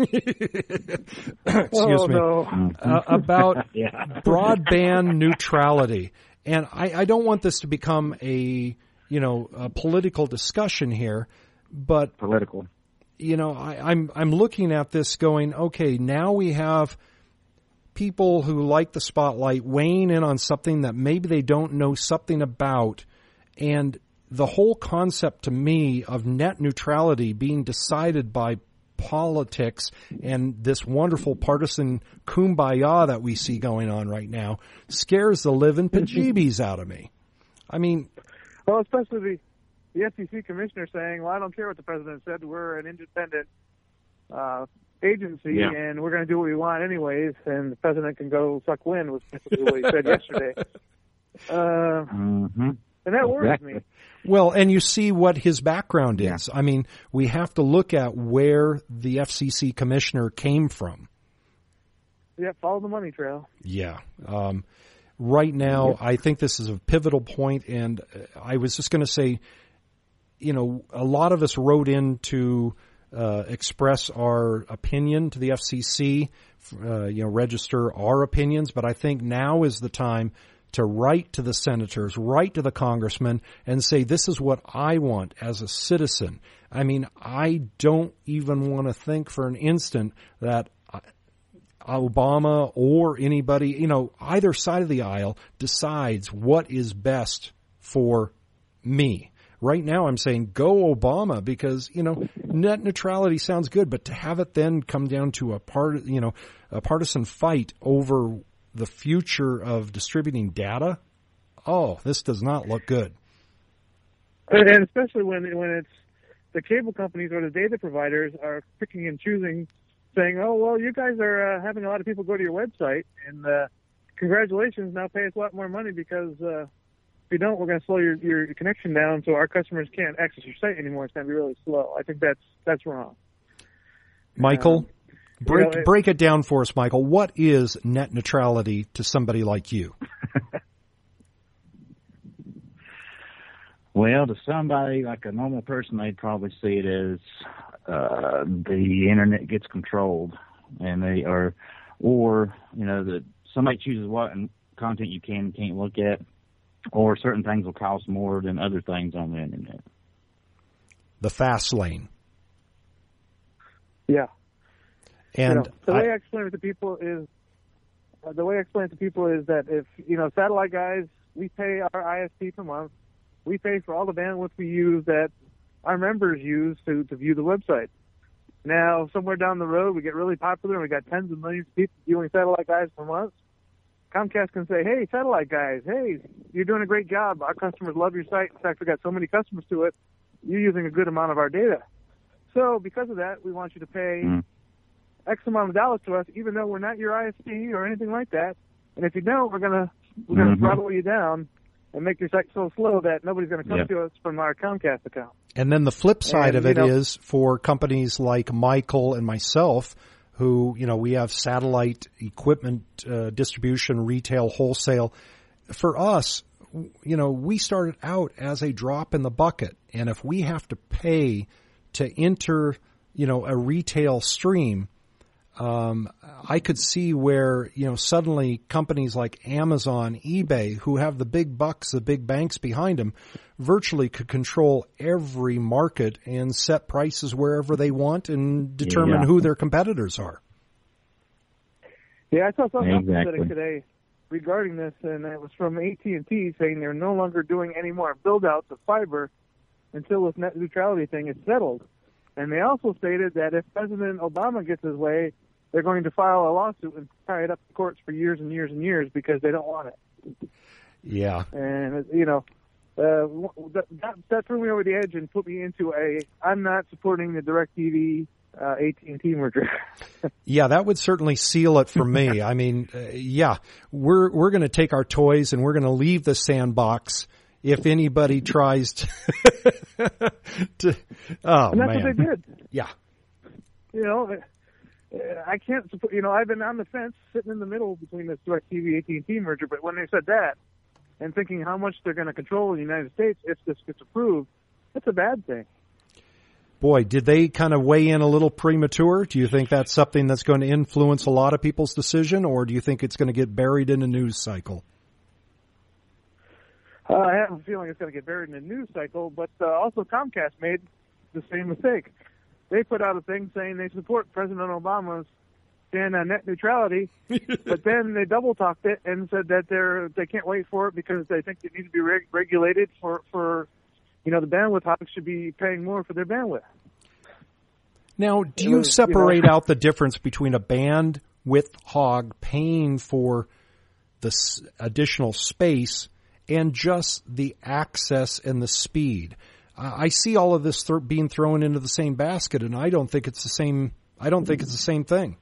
Excuse oh, me. No. Uh, about yeah. broadband neutrality. And I, I don't want this to become a, you know, a political discussion here, but political. You know, I, I'm I'm looking at this going, okay, now we have people who like the spotlight weighing in on something that maybe they don't know something about, and the whole concept to me of net neutrality being decided by politics and this wonderful partisan kumbaya that we see going on right now scares the living bejeebies out of me. I mean, well, especially the, the F C C commissioner saying, well, I don't care what the president said, we're an independent uh agency, yeah. and we're going to do what we want anyways, and the president can go suck wind, was basically what he said yesterday. Uh, mm-hmm. And that worries exactly. me. Well, and you see what his background is. Yeah. I mean, we have to look at where the F C C commissioner came from. Yeah, follow the money trail. Yeah. Um, right now, yeah. I think this is a pivotal point, and I was just going to say, you know, a lot of us wrote into uh, express our opinion to the F C C, uh, you know, register our opinions. But I think now is the time to write to the senators, write to the congressmen, and say, this is what I want as a citizen. I mean, I don't even want to think for an instant that Obama or anybody, you know, either side of the aisle decides what is best for me. Right now I'm saying go Obama because, you know, net neutrality sounds good, but to have it then come down to a part, you know, a partisan fight over the future of distributing data, oh, this does not look good. And especially when when it's the cable companies or the data providers are picking and choosing, saying, oh, well, you guys are uh, having a lot of people go to your website, and uh, congratulations, now pay us a lot more money because uh, if you don't, we're going to slow your, your connection down so our customers can't access your site anymore. It's going to be really slow. I think that's that's wrong. Michael? Um, Break you know, it, break it down for us, Michael. What is net neutrality to somebody like you? Well, to somebody like a normal person, they'd probably see it as uh, the internet gets controlled, and they are, or you know, that somebody chooses what and content you can and can't look at, or certain things will cost more than other things on the internet. The fast lane. Yeah. And you know, the I, way I explain it to people is uh, the way I explain it to people is that if you know satellite guys, we pay our I S P per month, we pay for all the bandwidth we use that our members use to to view the website. Now, somewhere down the road, we get really popular and we got tens of millions of people viewing satellite guys per month. Comcast can say, "Hey, satellite guys, hey, you're doing a great job. Our customers love your site. In fact, we got so many customers to it. You're using a good amount of our data. So, because of that, we want you to pay." Mm. X amount of dollars to us, even though we're not your I S P or anything like that. And if you don't, we're gonna we're gonna mm-hmm. throttle you down and make your site so slow that nobody's gonna come yep. to us from our Comcast account. And then the flip side and, of it know, is for companies like Michael and myself, who you know we have satellite equipment uh, distribution, retail, wholesale. For us, you know, we started out as a drop in the bucket, and if we have to pay to enter, you know, a retail stream. Um, I could see where, you know, suddenly companies like Amazon, eBay, who have the big bucks, the big banks behind them, virtually could control every market and set prices wherever they want and determine yeah. who their competitors are. Yeah, I saw something exactly. today regarding this, and it was from A T and T saying they're no longer doing any more build-outs of fiber until this net neutrality thing is settled. And they also stated that if President Obama gets his way, they're going to file a lawsuit and tie it up to courts for years and years and years because they don't want it. Yeah. And, you know, uh, that, that threw me over the edge and put me into a, I'm not supporting the DirecTV uh, A T and T merger. Yeah, that would certainly seal it for me. I mean, uh, yeah, we're we're going to take our toys and we're going to leave the sandbox if anybody tries to, to oh, and that's man. what they did. Yeah. You know, I can't support, you know, I've been on the fence sitting in the middle between this DirecTV A T and T merger, but when they said that and thinking how much they're going to control the United States if this gets approved, that's a bad thing. Boy, did they kind of weigh in a little premature? Do you think that's something that's going to influence a lot of people's decision, or do you think it's going to get buried in a news cycle? Uh, I have a feeling it's going to get buried in a news cycle, but uh, also Comcast made the same mistake. They put out a thing saying they support President Obama's stand on net neutrality, but then they double-talked it and said that they're they can't wait for it because they think it needs to be reg- regulated for, for, you know, the bandwidth hogs should be paying more for their bandwidth. Now, do you was, separate you know, out the difference between a bandwidth hog paying for this additional space and just the access and the speed? Uh, I see all of this th- being thrown into the same basket, and I don't think it's the same. I don't think it's the same thing.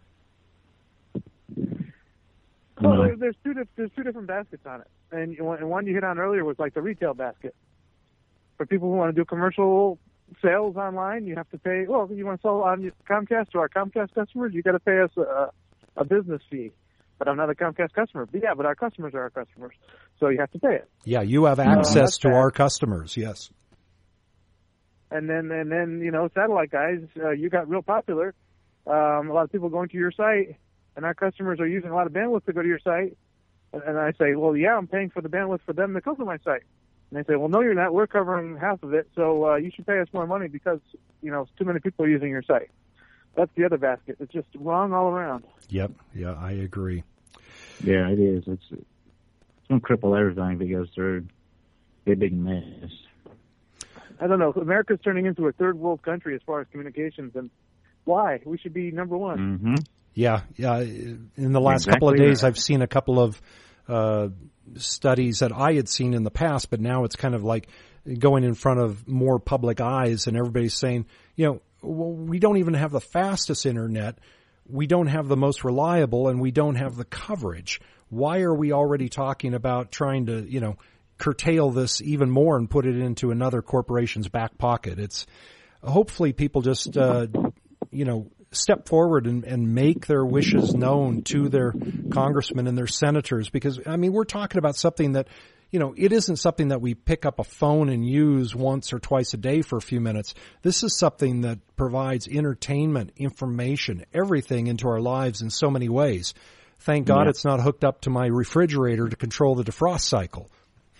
Well, there, there's two diff- there's two different baskets on it, and, and one you hit on earlier was like the retail basket. For people who want to do commercial sales online, you have to pay. Well, if you want to sell on Comcast to our Comcast customers, you got to pay us a, a business fee. But I'm not a Comcast customer. But yeah, but our customers are our customers, so you have to pay it. Yeah, you have access uh, to bad. our customers. Yes. and then and then you know, satellite guys, uh, you got real popular. Um, a lot of people going to your site, and our customers are using a lot of bandwidth to go to your site. And, and I say, well, yeah, I'm paying for the bandwidth for them to come to my site. And they say, well, no, you're not. We're covering half of it, so uh, you should pay us more money because, you know, too many people are using your site. That's the other basket. It's just wrong all around. Yep. Yeah, I agree. Yeah, it is. It's, it's going to cripple everything that goes through. Be a big mess. I don't know. America's turning into a third world country as far as communications, and why? We should be number one. Mm-hmm. Yeah, yeah. In the last Exactly couple of days, right. I've seen a couple of uh, studies that I had seen in the past, but now it's kind of like going in front of more public eyes, and everybody's saying, you know, well, we don't even have the fastest internet, we don't have the most reliable, and we don't have the coverage. Why are we already talking about trying to, you know, curtail this even more and put it into another corporation's back pocket? It's hopefully people just, uh, you know, step forward and, and make their wishes known to their congressmen and their senators, because, I mean, we're talking about something that, you know, it isn't something that we pick up a phone and use once or twice a day for a few minutes. This is something that provides entertainment, information, everything into our lives in so many ways. Thank God Yeah. it's not hooked up to my refrigerator to control the defrost cycle.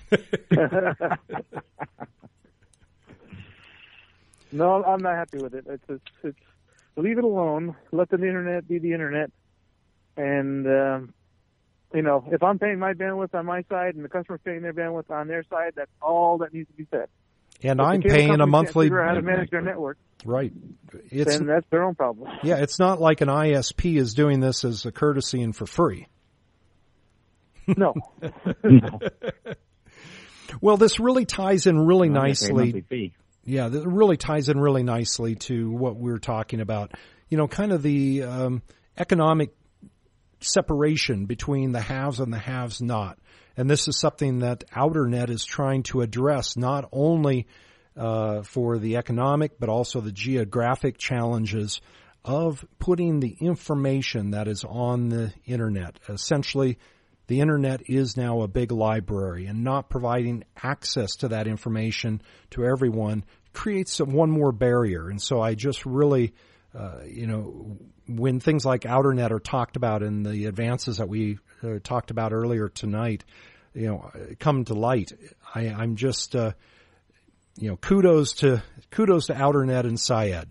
No, I'm not happy with it. It's, it's, it's leave it alone. Let the internet be the internet. And, um, you know, if I'm paying my bandwidth on my side and the customer's paying their bandwidth on their side, that's all that needs to be said. And If I'm the cable paying a companies monthly. can't figure out how to manage their network, Right. It's, then that's their own problem. yeah, it's not like an I S P is doing this as a courtesy and for free. No. No. Well, this really ties in really Well, I guess they must be nicely. fee. Yeah, that really ties in really nicely to what we're talking about. You know, kind of the um, economic separation between the haves and the haves not. And this is something that OuterNet is trying to address, not only uh, for the economic, but also the geographic challenges of putting the information that is on the internet. Essentially, the internet is now a big library, and not providing access to that information to everyone creates one more barrier. And so I just really, uh, you know, when things like OuterNet are talked about and the advances that we uh, talked about earlier tonight, you know, come to light, I, I'm just, uh, you know, kudos to kudos to OuterNet and Syed.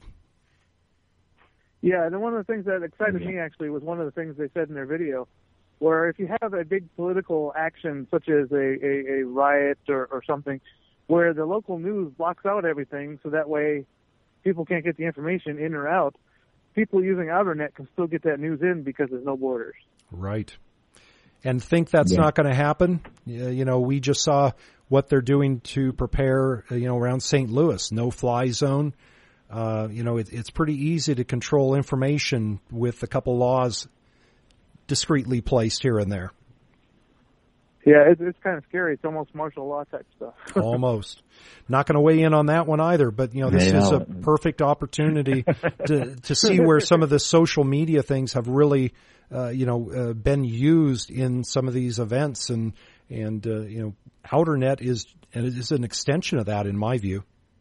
Yeah, and one of the things that excited me actually was one of the things they said in their video, where if you have a big political action such as a, a, a riot or, or something, where the local news blocks out everything so that way people can't get the information in or out, people using OuterNet can still get that news in because there's no borders. Right. And think that's Yeah. not going to happen. You know, we just saw what they're doing to prepare, you know, around Saint Louis, no-fly zone. Uh, you know, it, it's pretty easy to control information with a couple laws discreetly placed here and there. Yeah, it's, it's kind of scary. It's almost martial law type stuff. Almost. Not going to weigh in on that one either, but, you know, this Yeah. is a perfect opportunity to, to see where some of the social media things have really, uh, you know, uh, been used in some of these events. And, and uh, you know, OuterNet is, and it is an extension of that in my view.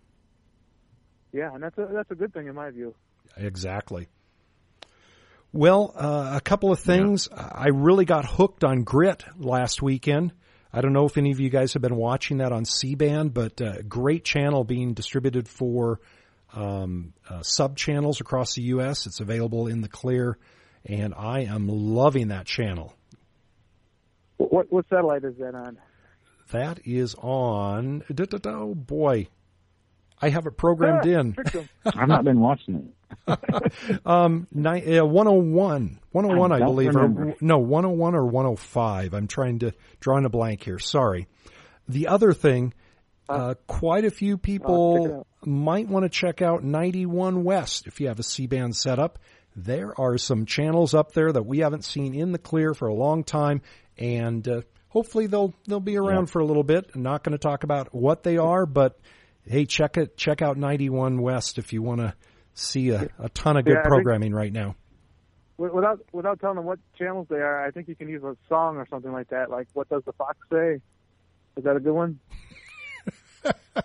Yeah, and that's a, that's a good thing in my view. Exactly. Well, uh, a couple of things. Yeah. I really got hooked on Grit last weekend. I don't know if any of you guys have been watching that on C-band, but uh, great channel being distributed for um, uh, sub-channels across the U S. It's available in the clear, and I am loving that channel. What what satellite is that on? That is on, oh boy, I have it programmed ah, in. I've not been watching it. um, ni- uh, one oh one. one oh one, I, I don't believe. remember. Or, no, one oh one or one oh five. I'm trying to draw in a blank here. Sorry. The other thing, uh, quite a few people might want to check out ninety-one West if you have a C-band setup. There are some channels up there that we haven't seen in the clear for a long time, and uh, hopefully they'll they'll be around yeah. for a little bit. I'm not going to talk about what they are, but hey, check it. Check out ninety-one West if you want to see a, a ton of good yeah, programming right now. Without without telling them what channels they are, I think you can use a song or something like that. Like, "What Does the Fox Say?" Is that a good one?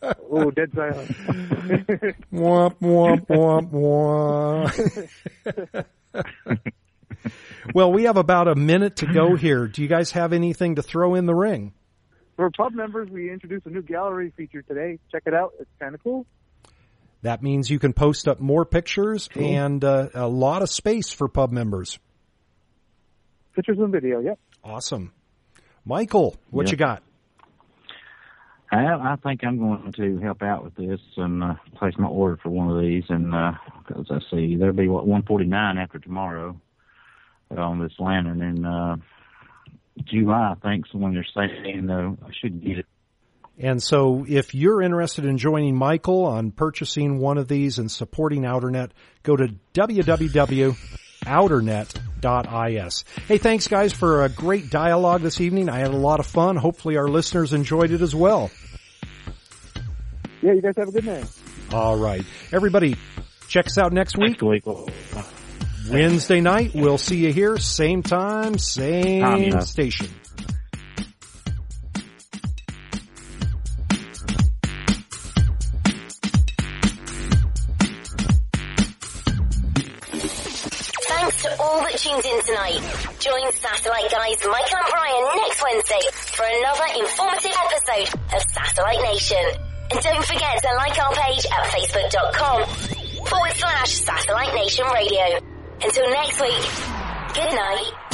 Oh, dead silence. Womp, womp, womp, womp. Well, we have about a minute to go here. Do you guys have anything to throw in the ring? For pub members, we introduced a new gallery feature today. Check it out. It's kind of cool. That means you can post up more pictures Cool. and uh, a lot of space for pub members. Pictures and video, yep. Awesome. Michael, what Yep. you got? I, I think I'm going to help out with this and uh, place my order for one of these. And because I see there'll be what one forty-nine after tomorrow uh, on this lantern in uh, July. I think so when they're saying though I should get it. And so if you're interested in joining Michael on purchasing one of these and supporting OuterNet, go to w w w dot outernet dot i s. Hey, thanks guys for a great dialogue this evening. I had a lot of fun. Hopefully our listeners enjoyed it as well. Yeah, you guys have a good night. All right. Everybody, check us out next week. Next week. Wednesday night. We'll see you here. Same time, same Time, yeah. station. Thanks to all that tuned in tonight. Join Satellite Guys Michael and Brian next Wednesday for another informative episode of Satellite Nation. And don't forget to like our page at facebook.com forward slash Satellite Nation Radio. Until next week, good night.